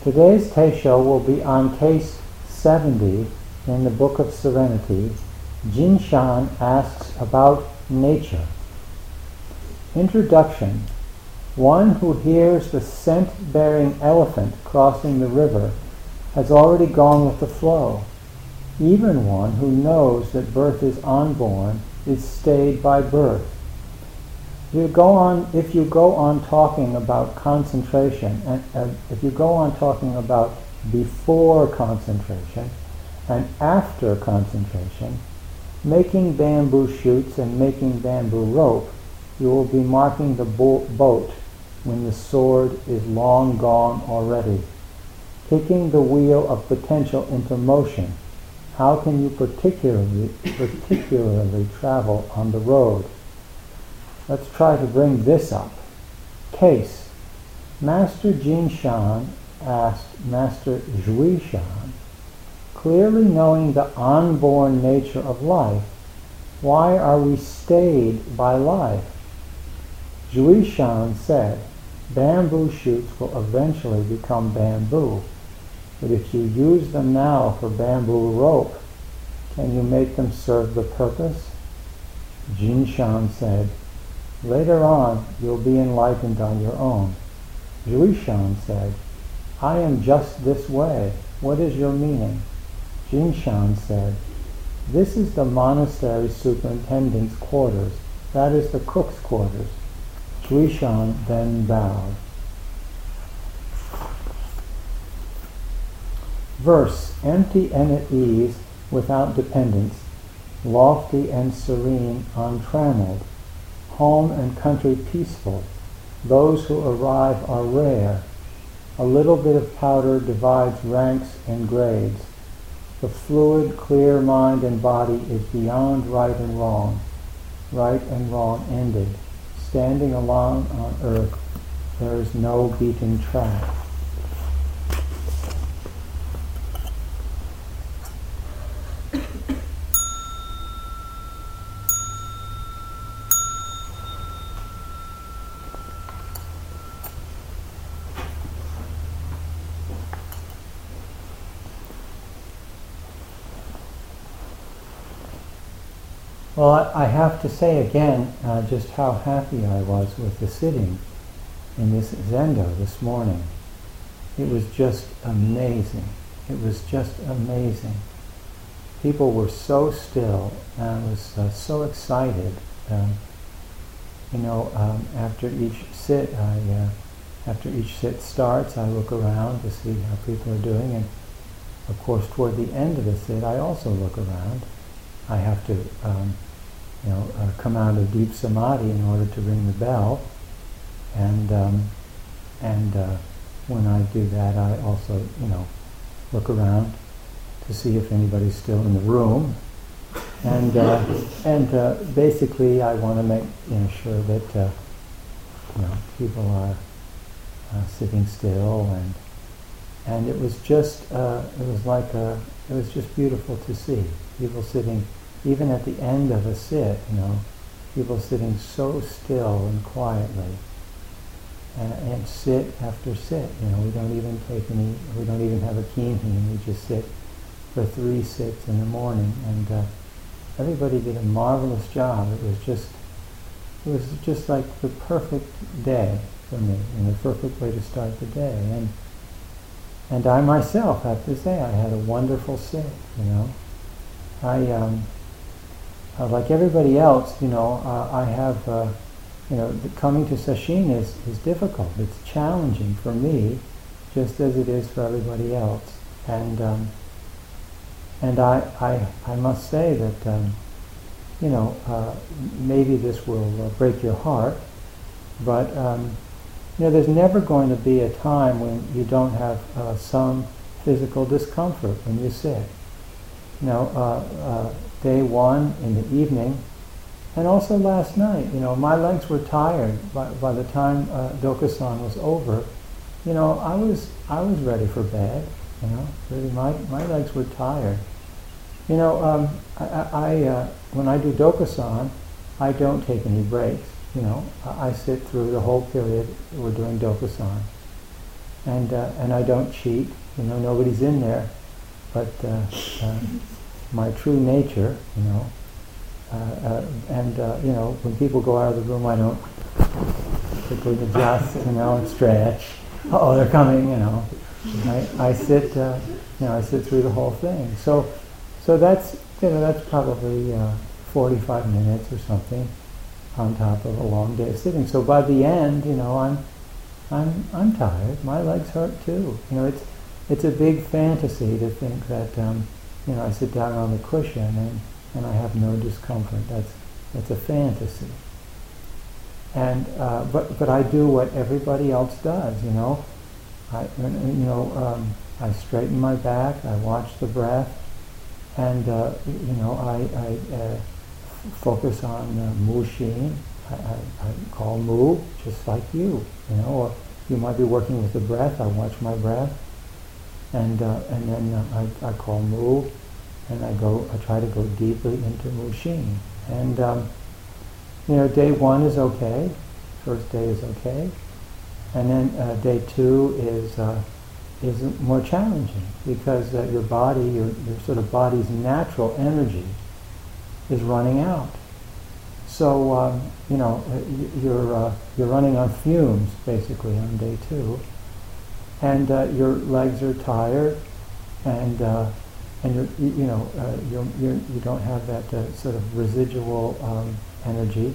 Today's Teisho will be on case 70 in the Book of Serenity. Jinshan asks about nature. Introduction. One who hears the scent-bearing elephant crossing the river has already gone with the flow. Even one who knows that birth is unborn is stayed by birth. If you go on talking about concentration, and if you go on talking about before concentration and after concentration, making bamboo shoots and making bamboo rope, you will be marking the boat when the sword is long gone already. Kicking the wheel of potential into motion, how can you particularly travel on the road? Let's try to bring this up. Case. Master Jinshan asked Master Zhuishan, clearly knowing the unborn nature of life, why are we stayed by life? Zhuishan said, bamboo shoots will eventually become bamboo, but if you use them now for bamboo rope, can you make them serve the purpose? Jinshan said, later on you'll be enlightened on your own. Zhuishan said, I am just this way. What is your meaning? Jinshan said, this is the monastery superintendent's quarters. That is the cook's quarters. Zhuishan then bowed. Verse, empty and at ease, without dependence, lofty and serene, untrammeled, home and country peaceful, those who arrive are rare. A little bit of powder divides ranks and grades. The fluid, clear mind and body is beyond right and wrong ended. Standing alone on earth, there is no beaten track. Well, I have to say again just how happy I was with the sitting in this Zendo this morning. It was just amazing. It was just amazing. People were so still, and I was so excited. After each sit, after each sit starts, I look around to see how people are doing, and of course, toward the end of the sit, I also look around. I have to come out of deep samadhi in order to ring the bell, and when I do that, I also look around to see if anybody's still in the room, and basically I want to make sure that people are sitting still, and it was just it was just beautiful to see people sitting. Even at the end of a sit, people sitting so still and quietly, and sit after sit. We don't even have a kinhin. We just sit for 3 sits in the morning, and everybody did a marvelous job. It was just like the perfect day for me, and the perfect way to start the day. And I myself have to say I had a wonderful sit. Like everybody else, I have, coming to Sesshin is difficult. It's challenging for me, just as it is for everybody else. And I must say that, maybe this will break your heart, but there's never going to be a time when you don't have some physical discomfort when you sit. Day one in the evening, and also last night, my legs were tired. By the time Dokusan was over, I was ready for bed. Really, my legs were tired. I when I do Dokusan, I don't take any breaks. I sit through the whole period we're doing Dokusan. and I don't cheat. Nobody's in there, but my true nature, when people go out of the room, I don't quickly adjust, and stretch. Oh, they're coming, I sit, I sit through the whole thing. So that's probably 45 minutes or something on top of a long day of sitting. So by the end, I'm tired. My legs hurt too. It's a big fantasy to think that I sit down on the cushion and I have no discomfort. That's a fantasy. And but I do what everybody else does. I straighten my back. I watch the breath, and I focus on Mu Shin. I call Mu just like you. Or you might be working with the breath. I watch my breath, and then I call Mu, and I try to go deeply into Mu Shin. And day one is okay. First day is okay, and then day two is more challenging because your body, your sort of body's natural energy is running out. So you're running on fumes basically on day two, and your legs are tired, and you don't have that sort of residual energy,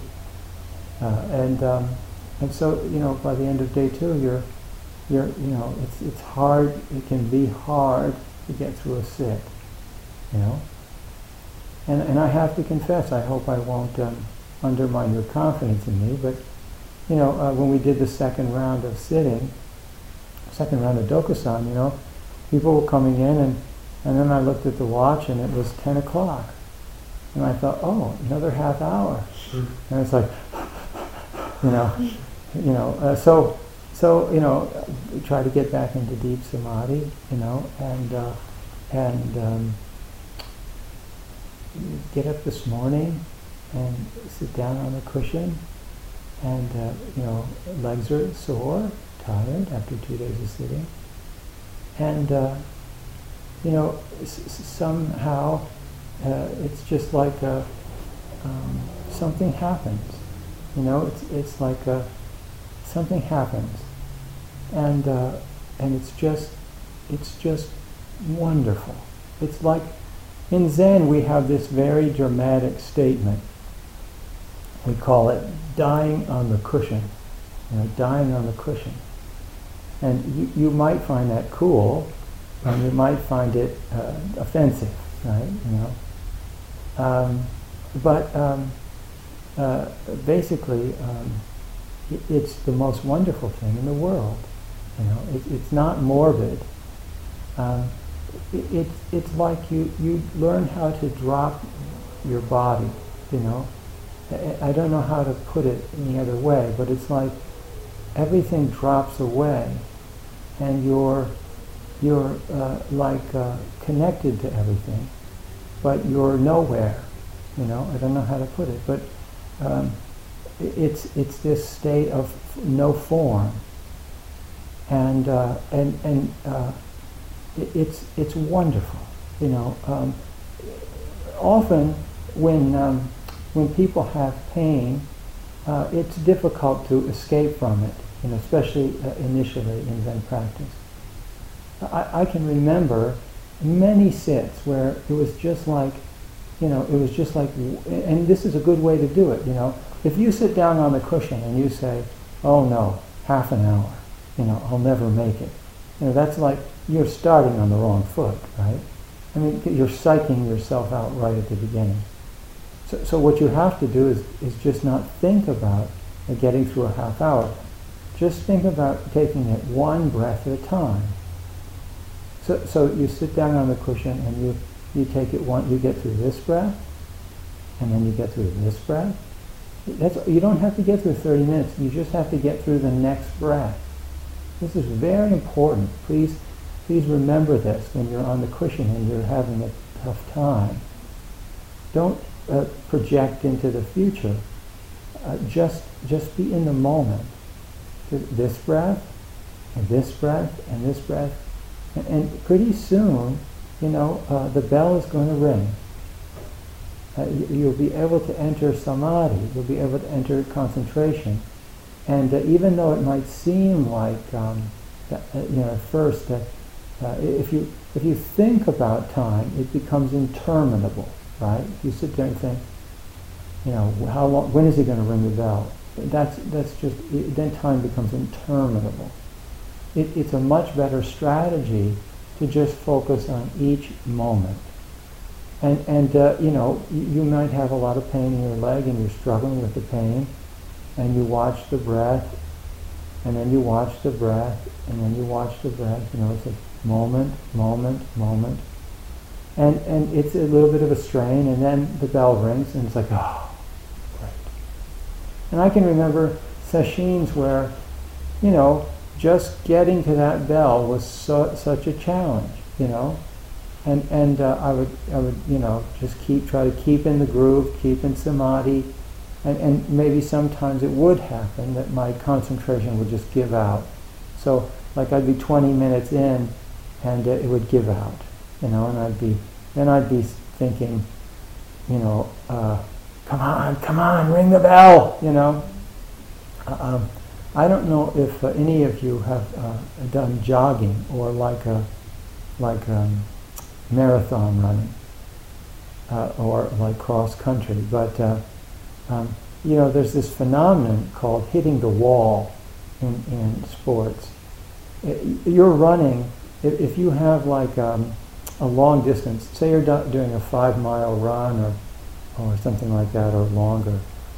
and so by the end of day two it's hard. It can be hard to get through a sit, and I have to confess, I hope I won't undermine your confidence in me, but when we did the second round of sitting, second round of Dokusan, people were coming in, and then I looked at the watch and it was 10 o'clock, and I thought, oh, another half hour, and it's like, so try to get back into deep samadhi, and get up this morning and sit down on the cushion, and legs are sore, tired after 2 days of sitting, and somehow it's just like something happens. It's like something happens, and it's just wonderful. It's like in Zen we have this very dramatic statement. We call it dying on the cushion. Dying on the cushion. And you might find that cool, and you might find it offensive, right? Basically, it's the most wonderful thing in the world. It's not morbid. It's like you learn how to drop your body. I don't know how to put it any other way, but it's like everything drops away, and you're connected to everything, but you're nowhere. I don't know how to put it, but it's this state of no form, and it's wonderful. Often when people have pain, it's difficult to escape from it, especially initially in Zen practice. I can remember many sits where it was just like, and this is a good way to do it, If you sit down on the cushion and you say, oh no, half an hour, I'll never make it. That's like you're starting on the wrong foot, right? I mean, you're psyching yourself out right at the beginning. So what you have to do is just not think about getting through a half hour. Just think about taking it one breath at a time. So you sit down on the cushion and you take it you get through this breath, and then you get through this breath. You don't have to get through 30 minutes. You just have to get through the next breath. This is very important. Please remember this when you're on the cushion and you're having a tough time. Don't project into the future. Just be in the moment. This breath, and this breath, and this breath. And pretty soon, the bell is going to ring. You'll be able to enter samadhi, you'll be able to enter concentration. And even though it might seem like, at first, if you think about time, it becomes interminable, right? You sit there and think, how long? When is he going to ring the bell? That's just then time becomes interminable. It's a much better strategy to just focus on each moment. And you might have a lot of pain in your leg, and you're struggling with the pain, and you watch the breath, and then you watch the breath, and then you watch the breath. It's a moment, moment, moment, and it's a little bit of a strain, and then the bell rings, and it's like, oh, great. And I can remember sessions where, just getting to that bell was such a challenge, and I would just try to keep in the groove, keep in samadhi, and maybe sometimes it would happen that my concentration would just give out. So like I'd be 20 minutes in, and it would give out, and I'd be thinking, come on, ring the bell, I don't know if any of you have done jogging or like marathon running or like cross country, but there's this phenomenon called hitting the wall in sports. You're running, if you have like a long distance, say you're doing a 5-mile run or something like that, or longer,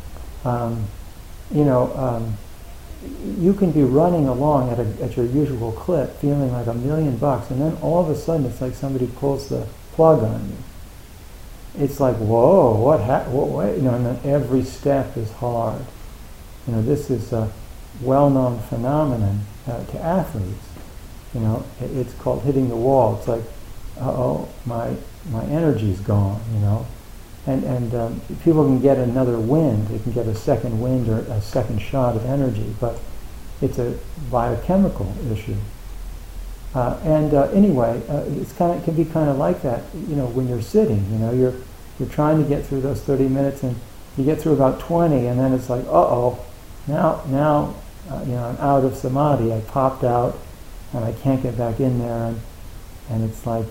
you can be running along at your usual clip, feeling like $1,000,000, and then all of a sudden it's like somebody pulls the plug on you. It's like, whoa, what? And then every step is hard. This is a well-known phenomenon to athletes. It's called hitting the wall. It's like, my energy's gone. And people can get another wind. They can get a second wind or a second shot of energy, but it's a biochemical issue. Anyway, it can be kind of like that. When you're sitting, you're trying to get through those 30 minutes, and you get through about 20, and then it's like, now I'm out of samadhi. I popped out, and I can't get back in there, and it's like,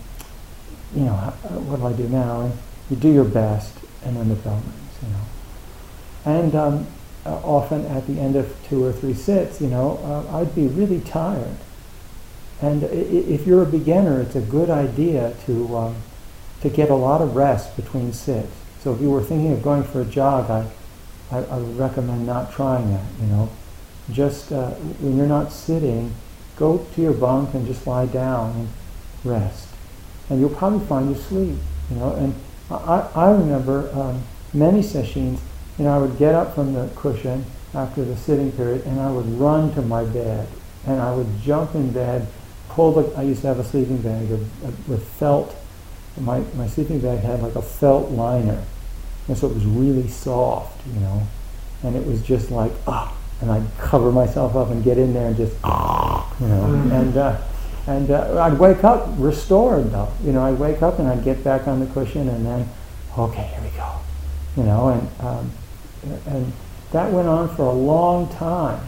what do I do now? And you do your best, and then the bell rings, And often at the end of 2 or 3 sits, I'd be really tired. And if you're a beginner, it's a good idea to get a lot of rest between sits. So if you were thinking of going for a jog, I would recommend not trying that. Just when you're not sitting, go to your bunk and just lie down and rest, and you'll probably find you sleep. And I remember many sessions, I would get up from the cushion after the sitting period, and I would run to my bed, and I would jump in bed, I used to have a sleeping bag with felt. My sleeping bag had like a felt liner, and so it was really soft, and it was just like, and I'd cover myself up and get in there and just, and I'd wake up restored though. I'd wake up and I'd get back on the cushion, and then, okay, here we go. And that went on for a long time.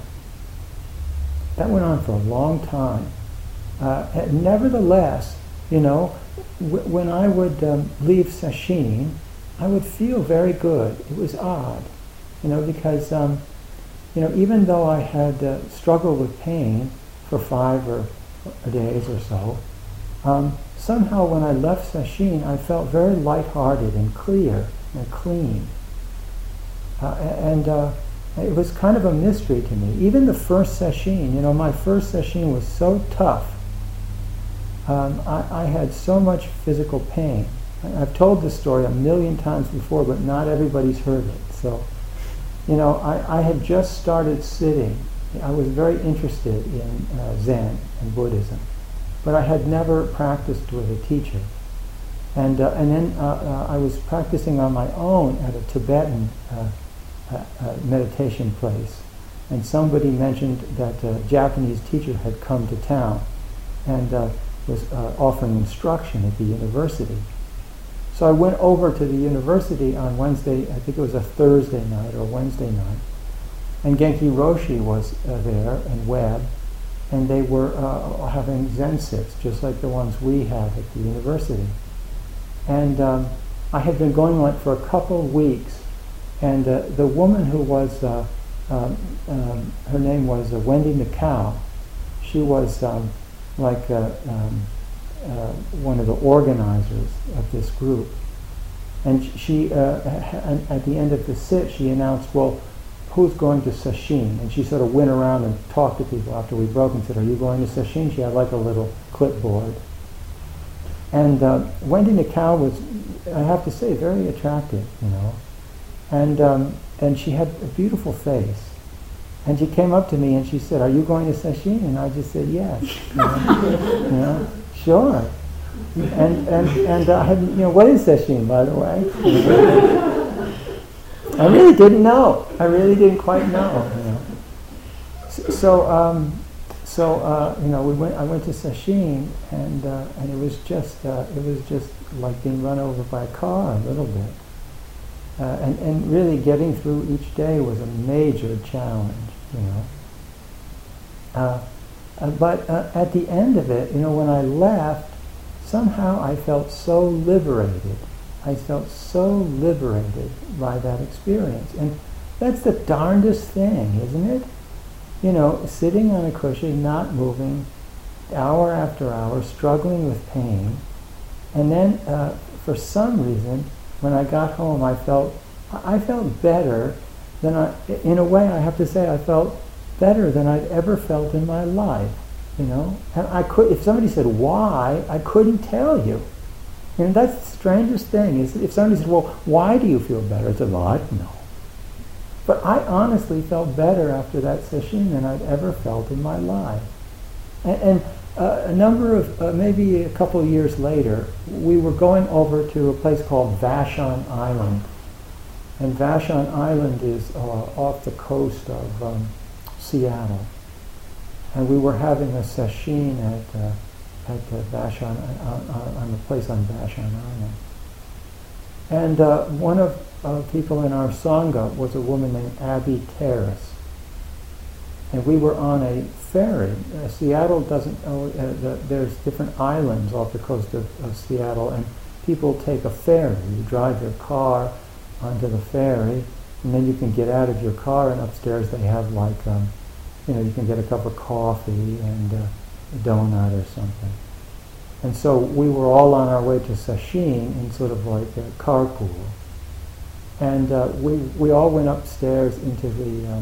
Nevertheless, when I would leave sesshin, I would feel very good. It was odd, because even though I had struggled with pain for 5 days or so, somehow when I left sesshin, I felt very lighthearted and clear and clean. It was kind of a mystery to me. Even the first sesshin, my first sesshin was so tough. I had so much physical pain. I've told this story 1,000,000 times before, but not everybody's heard it. So, I had just started sitting. I was very interested in Zen and Buddhism, but I had never practiced with a teacher. And then I was practicing on my own at a Tibetan meditation place. and somebody mentioned that a Japanese teacher had come to town and was offering instruction at the university. So I went over to the university on Wednesday, I think it was a Thursday night or Wednesday night, and Genki Roshi was there, and Webb, and they were having Zen sits, just like the ones we have at the university. And I had been going on for a couple of weeks, and the woman who was, her name was Wendy Mikau. She was one of the organizers of this group. And she, at the end of the sit, she announced, well, who's going to sesshin? And she sort of went around and talked to people after we broke and said, are you going to sesshin? She had like a little clipboard. And Wendy Mikau was, I have to say, very attractive, you know. And she had a beautiful face. And she came up to me and she said, are you going to sesshin? And I just said, yes. You know, sure. And I had, you know, what is sesshin, by the way? I really didn't know. I really didn't quite know, you know. So you know, I went to sesshin, and it was just like being run over by a car a little bit. And really getting through each day was a major challenge, you know. But at the end of it, you know, when I left, somehow I felt so liberated. I felt so liberated by that experience. And that's the darndest thing, isn't it? You know, sitting on a cushion, not moving, hour after hour, struggling with pain. And then, for some reason, when I got home, I felt better than in a way, I have to say, I felt better than I'd ever felt in my life, you know. And if somebody said, why, I couldn't tell you. And that's the strangest thing, is if somebody said, well, why do you feel better? I said, well, I don't know. But I honestly felt better after that session than I'd ever felt in my life. And a number of, maybe a couple of years later, we were going over to a place called Vashon Island. And Vashon Island is off the coast of Seattle. And we were having a sesshin at Vashon, on the place on Vashon Island. And one of people in our Sangha was a woman named Abby Terrace. And we were on a ferry. Seattle doesn't, there's different islands off the coast of Seattle, and people take a ferry. You drive your car onto the ferry, and then you can get out of your car, and upstairs they have like, you know, you can get a cup of coffee and a donut or something. And so we were all on our way to sesshin in sort of like a carpool. And we all went upstairs into the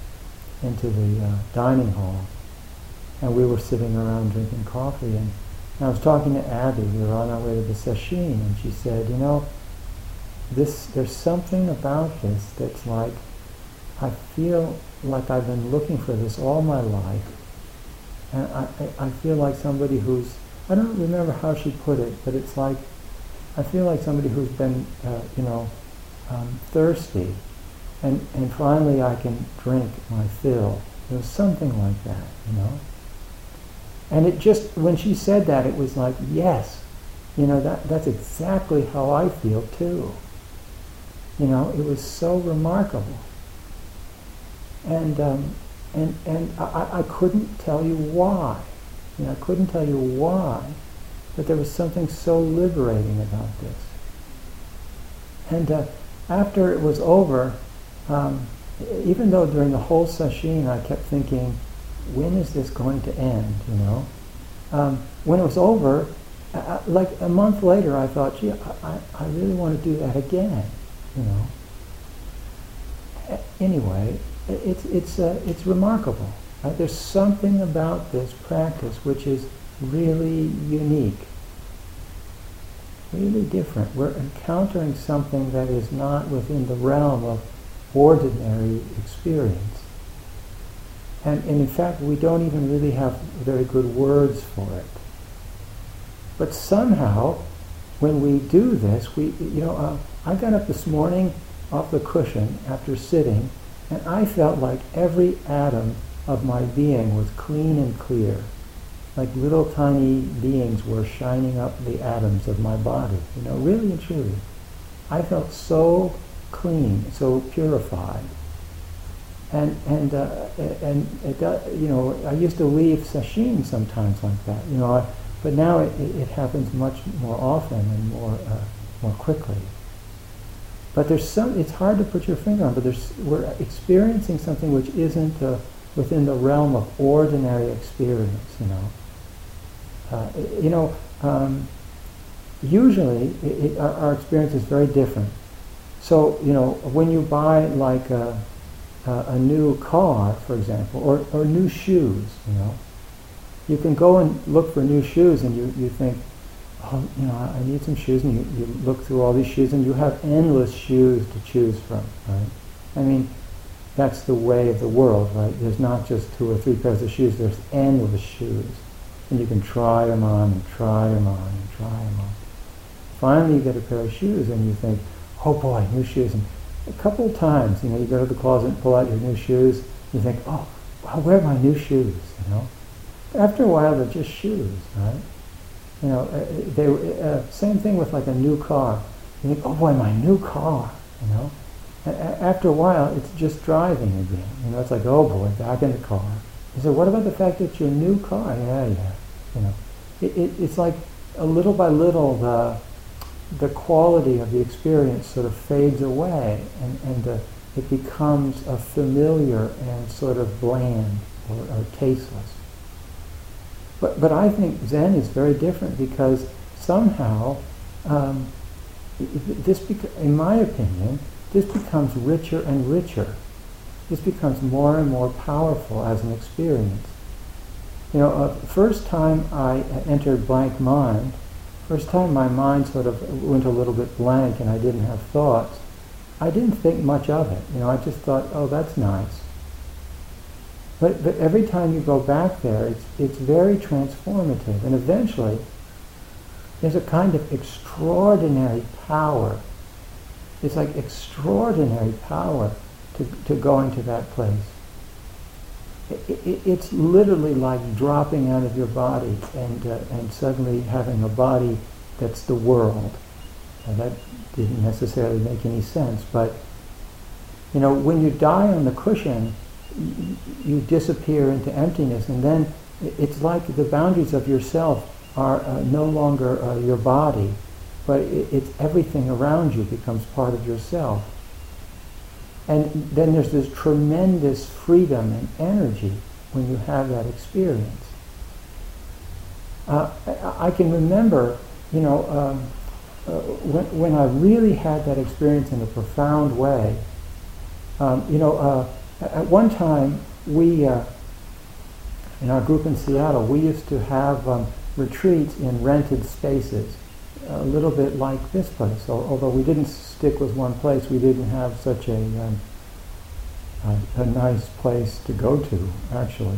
dining hall, and we were sitting around drinking coffee. And I was talking to Abby. We were on our way to the sesshin, and she said, you know, there's something about this that's like, I feel like I've been looking for this all my life, and I feel like somebody who's, I don't remember how she put it, but it's like, I feel like somebody who's been, you know, thirsty, and finally I can drink my fill. It was something like that, you know. And it just, when she said that, it was like, yes, you know, that's exactly how I feel too. You know, it was so remarkable. And I couldn't tell you why. You know, I couldn't tell you why, but there was something so liberating about this. And after it was over, even though during the whole sesshin I kept thinking, when is this going to end, you know? When it was over, like a month later, I thought, gee, I really want to do that again, you know? Anyway, it's remarkable. There's something about this practice which is really unique, really different. We're encountering something that is not within the realm of ordinary experience. And in fact, we don't even really have very good words for it. But somehow, when we do this, I got up this morning off the cushion after sitting, And I felt like every atom of my being was clean and clear. Like little tiny beings were shining up the atoms of my body. Really and truly. I felt so clean, so purified. And it, I used to leave sesshin sometimes like that. But now it happens much more often and more quickly. But it's hard to put your finger on, but we're experiencing something which isn't within the realm of ordinary experience, usually our experience is very different. So, when you buy like a new car, for example, or new shoes, you can go and look for new shoes and you think, oh, I need some shoes, and you look through all these shoes and you have endless shoes to choose from, right? I mean, that's the way of the world, right? There's not just 2 or 3 pairs of shoes, there's endless shoes. And you can try them on and try them on and try them on. Finally you get a pair of shoes and you think, oh boy, new shoes. And a couple of times, you go to the closet and pull out your new shoes, you think, oh, wow, where are my new shoes, After a while they're just shoes, right? Same thing with like a new car. You think, oh boy, my new car, After a while, it's just driving again. It's like, oh boy, back in the car. You say, what about the fact that it's your new car? Yeah. It's like a little by little the quality of the experience sort of fades away, and it becomes a familiar and sort of bland or tasteless. But I think Zen is very different because somehow, in my opinion, this becomes richer and richer. This becomes more and more powerful as an experience. First time I entered blank mind, first time my mind sort of went a little bit blank and I didn't have thoughts, I didn't think much of it. I just thought, oh, that's nice. But every time you go back there, it's very transformative. And eventually, there's a kind of extraordinary power. It's like extraordinary power to go into that place. It's literally like dropping out of your body and suddenly having a body that's the world. Now that didn't necessarily make any sense, but when you die on the cushion, you disappear into emptiness, and then it's like the boundaries of yourself are no longer your body, but it's everything around you becomes part of yourself. And then there's this tremendous freedom and energy when you have that experience. I can remember, when I really had that experience in a profound way. At one time, we, in our group in Seattle, we used to have retreats in rented spaces, a little bit like this place. Although we didn't stick with one place, we didn't have such a nice place to go to, actually.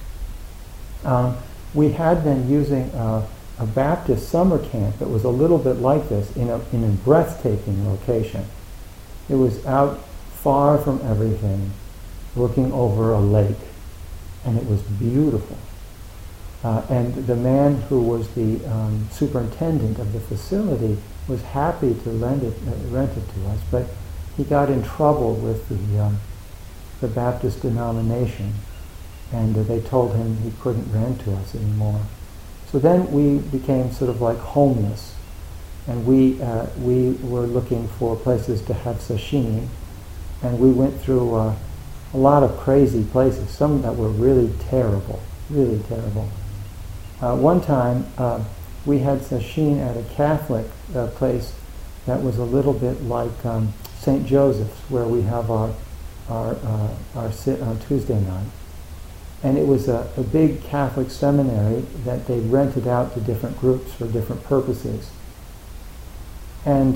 We had been using a Baptist summer camp that was a little bit like this in a breathtaking location. It was out far from everything, looking over a lake, and it was beautiful. And the man who was the superintendent of the facility was happy to rent it to us, but he got in trouble with the Baptist denomination, and they told him he couldn't rent to us anymore. So then we became sort of like homeless, and we were looking for places to have sashimi, and we went through a lot of crazy places, some that were really terrible, really terrible. One time we had sashimi at a Catholic place that was a little bit like St. Joseph's, where we have our sit on Tuesday night. And it was a big Catholic seminary that they rented out to different groups for different purposes. And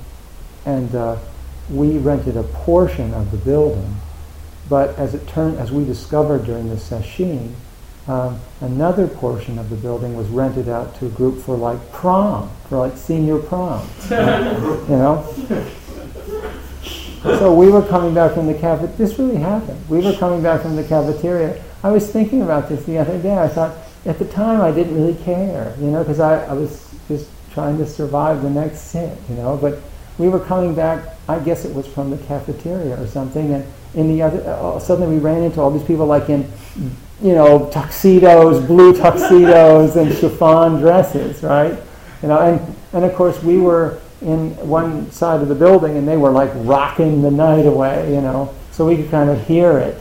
we rented a portion of the building, but as we discovered during the session, another portion of the building was rented out to a group for like prom, for like senior prom, you know. So we were coming back from the cafeteria. This really happened. We were coming back from the cafeteria. I was thinking about this the other day. I thought, at the time I didn't really care, because I was just trying to survive the next sit, But we were coming back, I guess it was from the cafeteria or something, and in the other, suddenly we ran into all these people like in, tuxedos, blue tuxedos and chiffon dresses, right? And of course we were in one side of the building and they were like rocking the night away, so we could kind of hear it,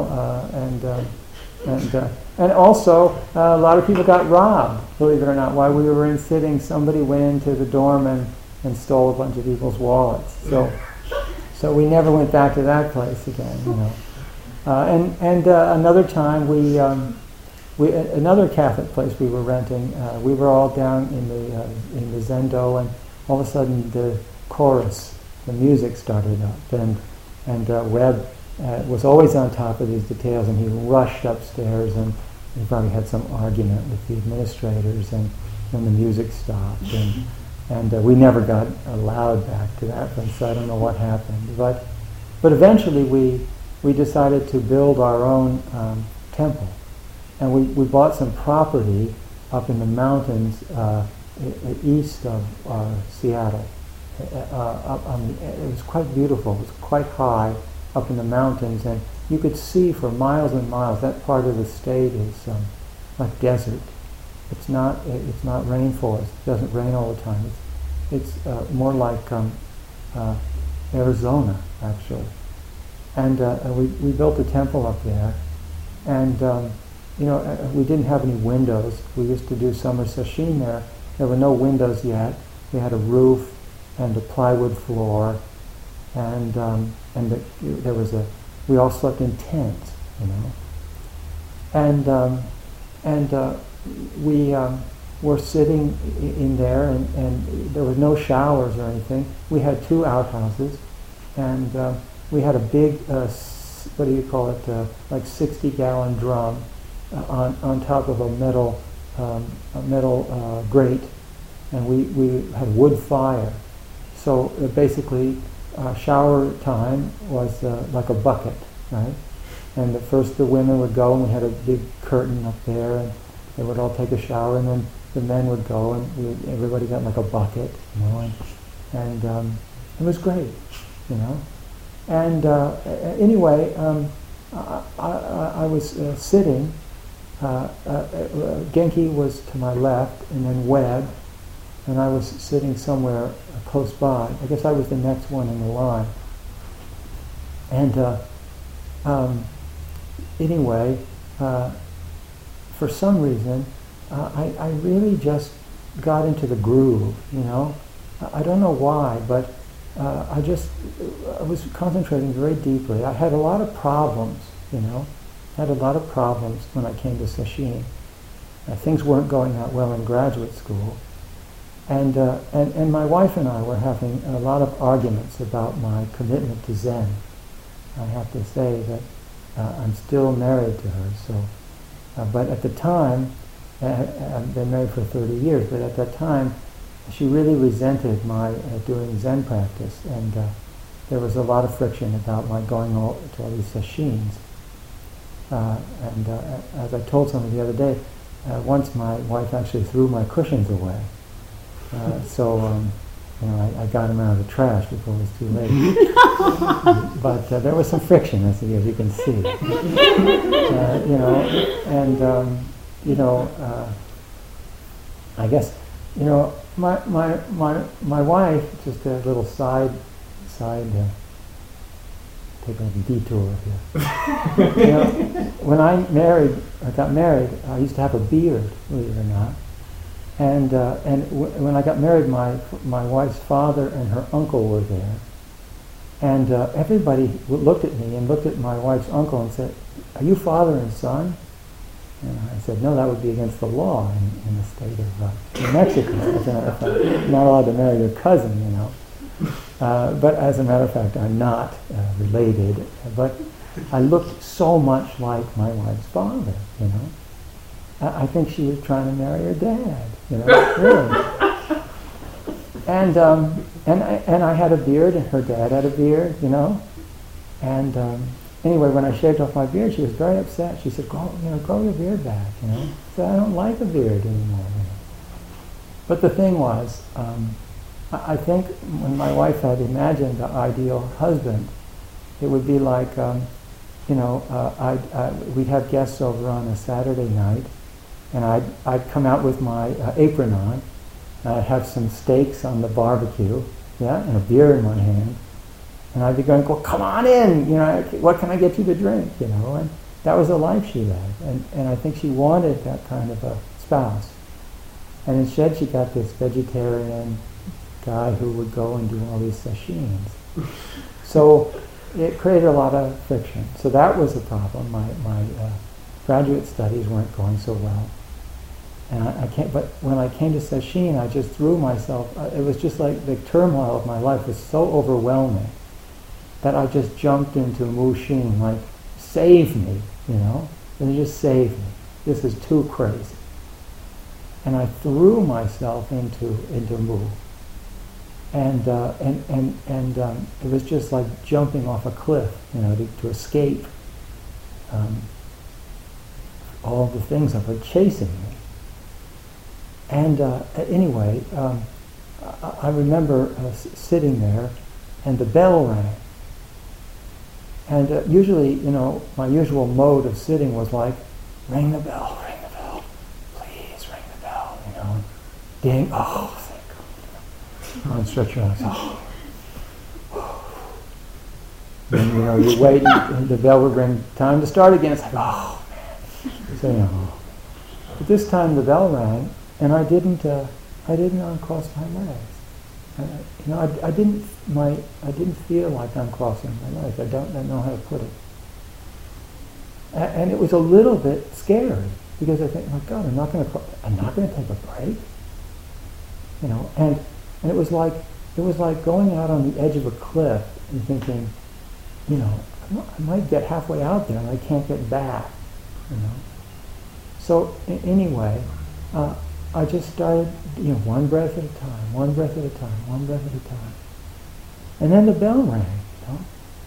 and also a lot of people got robbed, believe it or not. While we were sitting, somebody went into the dorm and stole a bunch of people's wallets. So we never went back to that place again, And another time we another Catholic place we were renting. We were all down in the Zendo, and all of a sudden the chorus, the music started up, and Webb was always on top of these details, and he rushed upstairs, and he probably had some argument with the administrators, and then the music stopped, and we never got allowed back to that place, so I don't know what happened. But eventually we decided to build our own temple, and we bought some property up in the mountains east of Seattle. It was quite beautiful. It was quite high up in the mountains, and you could see for miles and miles. That part of the state is like desert. It's not rainforest. It doesn't rain all the time. It's more like Arizona, actually. And we built a temple up there, and we didn't have any windows. We used to do summer sesshin there. There were no windows yet. We had a roof and a plywood floor, and there was we all slept in tents, and we were sitting in there, and there was no showers or anything. We had 2 outhouses, and we had a big, what do you call it, like 60-gallon drum on top of a metal grate, and we had wood fire. So basically, shower time was like a bucket, right? And first the women would go, and we had a big curtain up there, and they would all take a shower, and then the men would go, and everybody got like a bucket, and it was great, And anyway, I was sitting. Genki was to my left, and then Webb, and I was sitting somewhere close by. I guess I was the next one in the line. And anyway, for some reason, I really just got into the groove, I don't know why, but I was concentrating very deeply. I had a lot of problems, had a lot of problems when I came to Sesshin. Things weren't going that well in graduate school. And my wife and I were having a lot of arguments about my commitment to Zen. I have to say that I'm still married to her. So, but at the time, I've been married for 30 years, but at that time, she really resented my doing Zen practice, and there was a lot of friction about my going to all these sesshins. And as I told somebody the other day, once my wife actually threw my cushions away. I got them out of the trash before it was too late. But there was some friction, as you can see. I guess, my wife, just a little side take a detour here. When I got married, I used to have a beard, believe it or not. And when I got married, my wife's father and her uncle were there. And everybody looked at me and looked at my wife's uncle and said, "Are you father and son?" And I said, "No, that would be against the law in the state of New Mexico. As a matter of fact, you're not allowed to marry your cousin, But as a matter of fact, I'm not related. But I looked so much like my wife's father, I think she was trying to marry her dad, really. and I had a beard, and her dad had a beard, you know. And anyway, when I shaved off my beard, she was very upset. She said, "Grow your beard back," you know. I said, "I don't like a beard anymore." You know? But the thing was, I think when my wife had imagined the ideal husband, it would be like, we'd have guests over on a Saturday night, and I'd come out with my apron on, and I'd have some steaks on the barbecue, yeah, and a beer in my hand, and I'd be going, "Well, come on in, you know, what can I get you to drink?" You know, and that was the life she led, and I think she wanted that kind of a spouse. And instead she got this vegetarian guy who would go and do all these sashins. So it created a lot of friction. So that was the problem. My graduate studies weren't going so well. And but when I came to sesshin, I just threw myself, it was just like the turmoil of my life was so overwhelming that I just jumped into Mushin, like, save me, you know? And just save me. This is too crazy. And I threw myself into Mu. And it was just like jumping off a cliff, you know, to escape all the things that were chasing me. And anyway, I remember sitting there, and the bell rang. And usually, you know, my usual mode of sitting was like, ring the bell, please ring the bell, you know. Ding, oh, thank God. On stretcher, I was, and you know, you wait, and the bell would ring, time to start again. It's like, oh man. So, you know. But this time the bell rang, and I didn't uncross my legs. You know, I didn't feel like uncrossing my legs. I don't know how to put it. And it was a little bit scary because I think, my God, I'm not going to take a break. You know, and it was like going out on the edge of a cliff and thinking, you know, I might get halfway out there and I can't get back. You know. So anyway, I just started, you know, one breath at a time, one breath at a time, one breath at a time. And then the bell rang, you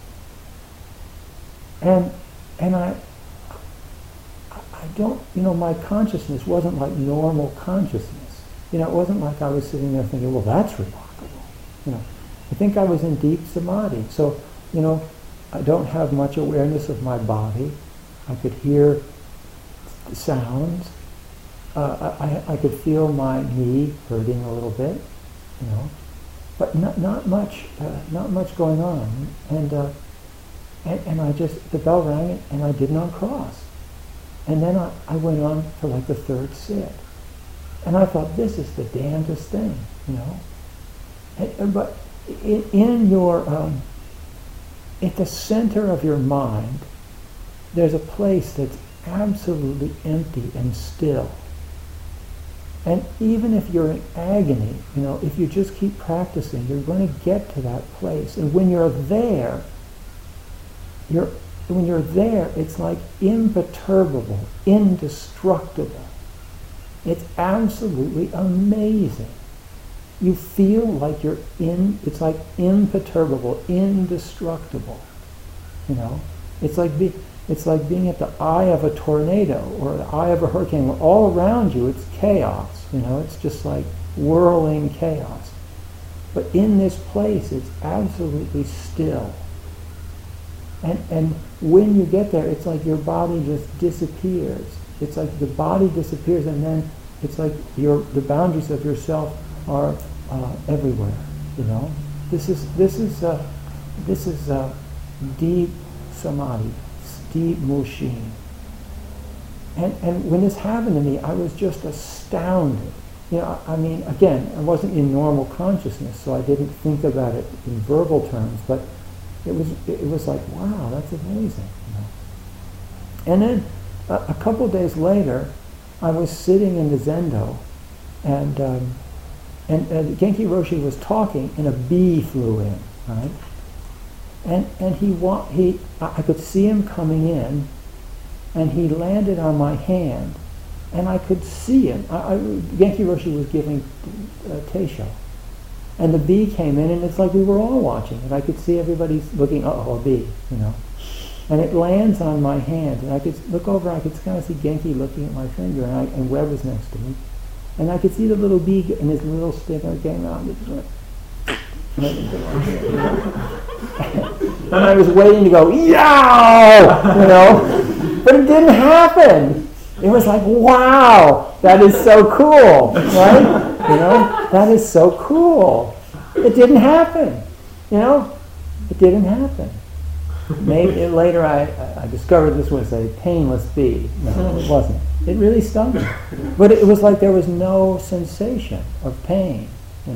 know. And I don't, you know, my consciousness wasn't like normal consciousness. You know, it wasn't like I was sitting there thinking, well, that's remarkable. You know, I think I was in deep samadhi. So, you know, I don't have much awareness of my body. I could hear sounds. I could feel my knee hurting a little bit, you know, but not much going on. And I just, the bell rang and I didn't uncross. And then I went on for like the third sit. And I thought, this is the damnedest thing, you know. But in your, at the center of your mind, there's a place that's absolutely empty and still. And even if you're in agony, you know, if you just keep practicing, you're going to get to that place. And when you're there, it's like imperturbable, indestructible. It's absolutely amazing. You feel like it's like imperturbable, indestructible. You know, it's like being at the eye of a tornado or the eye of a hurricane, where all around you it's chaos. You know, it's just like whirling chaos. But in this place, it's absolutely still. And when you get there, it's like your body just disappears. It's like the body disappears, and then it's like the boundaries of yourself are everywhere. You know, this is deep samadhi, deep mushin. And when this happened to me, I was just astounded. You know, I mean, again, I wasn't in normal consciousness, so I didn't think about it in verbal terms, but it was like, wow, that's amazing. You know? And then a couple of days later, I was sitting in the Zendo, and Genki Roshi was talking, and a bee flew in, right? And I could see him coming in, and he landed on my hand, and I could see him. Genki Roshi was giving Teisho, And the bee came in, and it's like we were all watching, and I could see everybody looking, a bee, And it lands on my hand, and I could look over, I could kind of see Genki looking at my finger, and Webb was next to me. And I could see the little bee, and his little stinger came out, and it just went, and I was waiting to go, yow! But it didn't happen. It was like, wow, that is so cool, right? That is so cool. It didn't happen, It didn't happen. Maybe later I discovered this was a painless bee. No, it wasn't. It really stung me. But it was like there was no sensation of pain,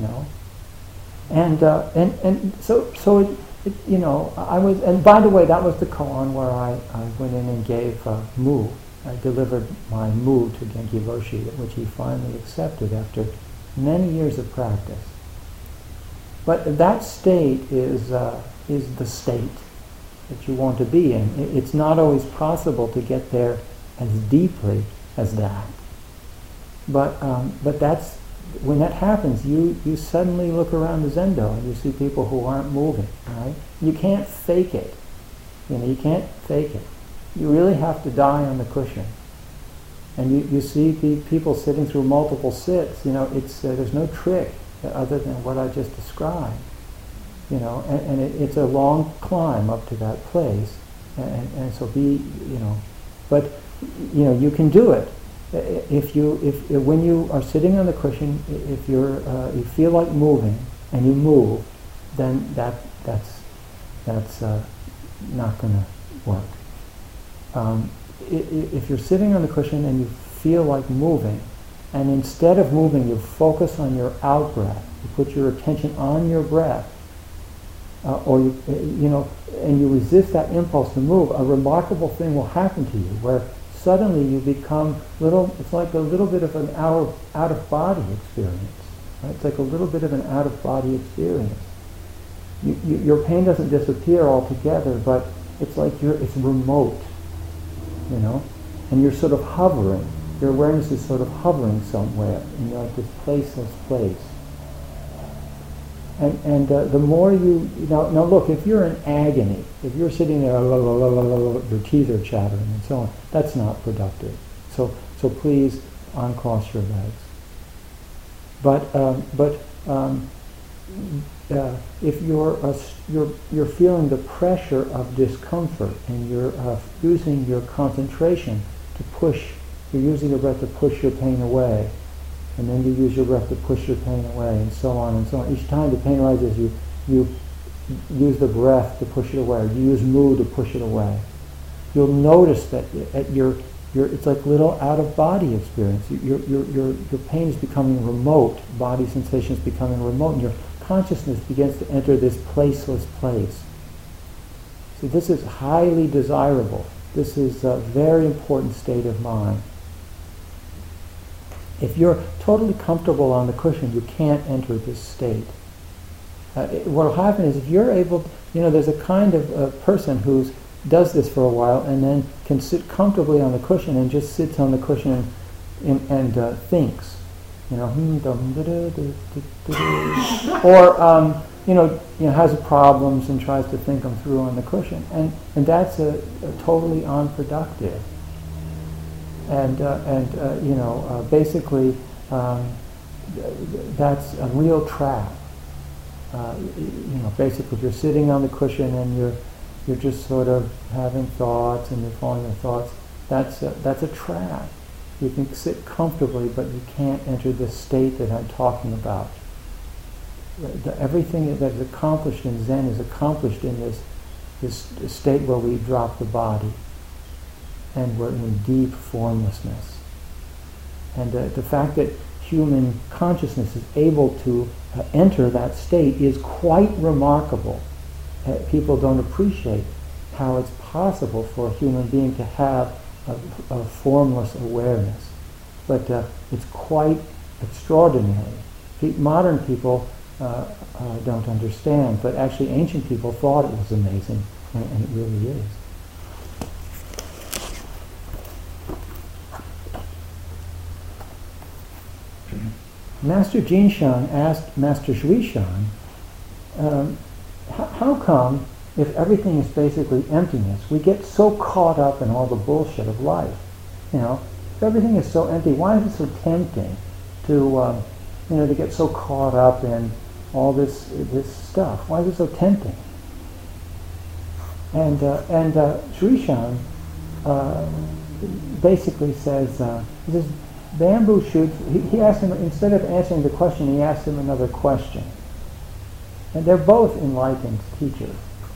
And so I was, and by the way, that was the koan where I went in and gave mu. I delivered my mu to Genki Roshi, which he finally accepted after many years of practice. But that state is the state that you want to be in. It's not always possible to get there as deeply as that. But that's when that happens. You suddenly look around the zendo and you see people who aren't moving. Right? You can't fake it. You can't fake it. You really have to die on the cushion. And you see people sitting through multiple sits. It's there's no trick other than what I just described. And it's a long climb up to that place, and so but you can do it if when you are sitting on the cushion, if you feel like moving and you move, then that's not going to work. If you're sitting on the cushion and you feel like moving, and instead of moving, you focus on your out breath, you put your attention on your breath. And you resist that impulse to move, a remarkable thing will happen to you, where suddenly you become it's like a little bit of an out-of-body experience. Right? It's like a little bit of an out-of-body experience. Your pain doesn't disappear altogether, but it's like it's remote, and you're sort of hovering. Your awareness is sort of hovering somewhere in like this placeless place. And the more now look, if you're in agony, if you're sitting there, your teeth are chattering and so on, that's not productive. So please uncross your legs. But if you're feeling the pressure of discomfort and you're using your concentration to push, you're using your breath to push your pain away. And then you use your breath to push your pain away, and so on and so on. Each time the pain arises, you use the breath to push it away. You use mu to push it away. You'll notice that at it's like little out-of-body experience. Your pain is becoming remote. Body sensation is becoming remote, and your consciousness begins to enter this placeless place. So this is highly desirable. This is a very important state of mind. If you're totally comfortable on the cushion, you can't enter this state. What will happen is if you're able, there's a kind of person who does this for a while and then can sit comfortably on the cushion and just sits on the cushion and thinks, or has problems and tries to think them through on the cushion, and that's a totally unproductive. Basically, that's a real trap. Basically, if you're sitting on the cushion and you're just sort of having thoughts and you're following your thoughts, that's a trap. You can sit comfortably, but you can't enter the state that I'm talking about. Everything that is accomplished in Zen is accomplished in this state where we drop the body. And we're in deep formlessness. And the fact that human consciousness is able to enter that state is quite remarkable. People don't appreciate how it's possible for a human being to have a formless awareness. But it's quite extraordinary. Modern people don't understand, but actually ancient people thought it was amazing, and it really is. Master Jinshan asked Master Shuishan, how come, if everything is basically emptiness, we get so caught up in all the bullshit of life? You know, if everything is so empty, why is it so tempting to, to get so caught up in all this stuff? Why is it so tempting? And Shuishan basically says, he says, bamboo shoots. He asked him, instead of answering the question, he asked him another question. And they're both enlightened teachers.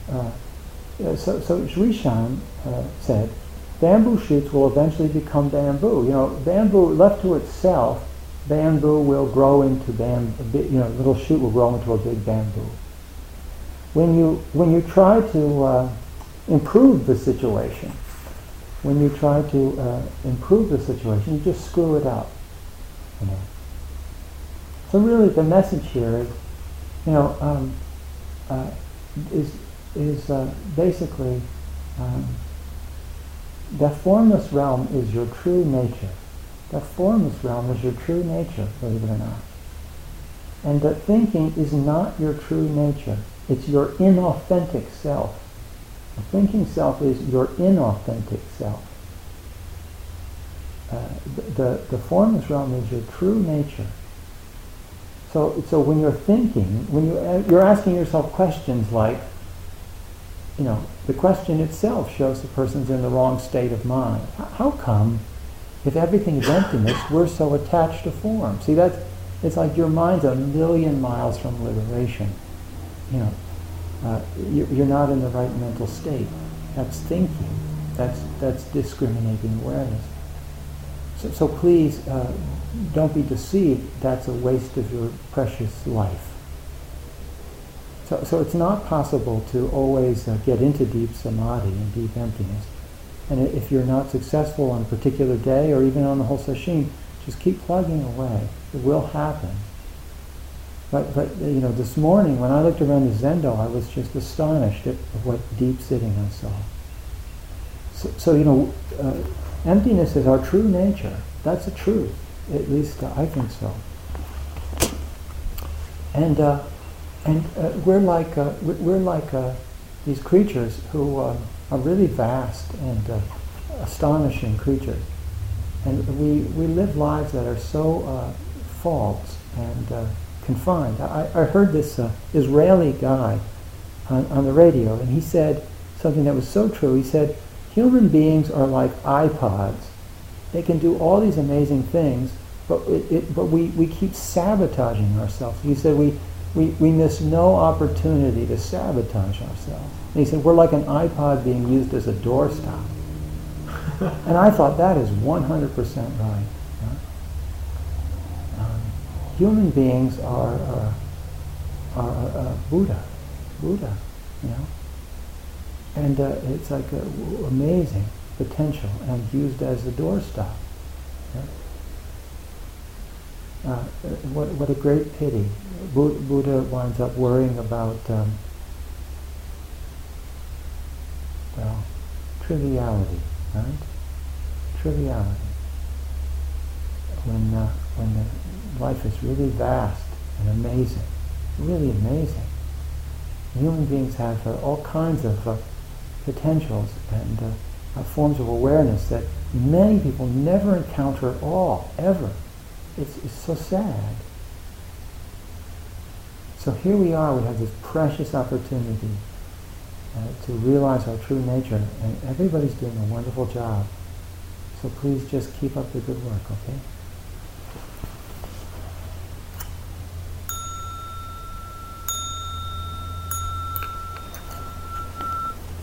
So Shuishan said, bamboo shoots will eventually become bamboo. You know, bamboo left to itself, bamboo will grow into little shoot will grow into a big bamboo. When you try to improve the situation, you just screw it up. You know. So really, the message here is basically that formless realm is your true nature. That formless realm is your true nature, believe it or not. And that thinking is not your true nature. It's your inauthentic self. The thinking self is your inauthentic self. The formless realm is your true nature. So when you're thinking, you're asking yourself questions like, the question itself shows the person's in the wrong state of mind. How come, if everything is emptiness, we're so attached to form? See, it's like your mind's a million miles from liberation. You're not in the right mental state. That's thinking. That's discriminating awareness. So please, don't be deceived. That's a waste of your precious life. So it's not possible to always get into deep samadhi and deep emptiness. And if you're not successful on a particular day or even on the whole sesshin, just keep plugging away. It will happen. But this morning when I looked around the Zendo, I was just astonished at what deep sitting I saw. So emptiness is our true nature. That's the truth. At least I think so. And we're like these creatures who are really vast and astonishing creatures, and we live lives that are so false and confined. I heard this Israeli guy on the radio, and he said something that was so true. He said, human beings are like iPods. They can do all these amazing things, but we keep sabotaging ourselves. He said we miss no opportunity to sabotage ourselves. And he said we're like an iPod being used as a doorstop. And I thought that is 100% right. Human beings are Buddha, and it's like amazing potential and used as a doorstop. What a great pity. Buddha winds up worrying about triviality, right? Triviality. When the life is really vast and amazing, really amazing. Human beings have all kinds of potentials and forms of awareness that many people never encounter at all, ever. It's so sad. So here we are, we have this precious opportunity to realize our true nature, and everybody's doing a wonderful job. So please just keep up the good work, okay?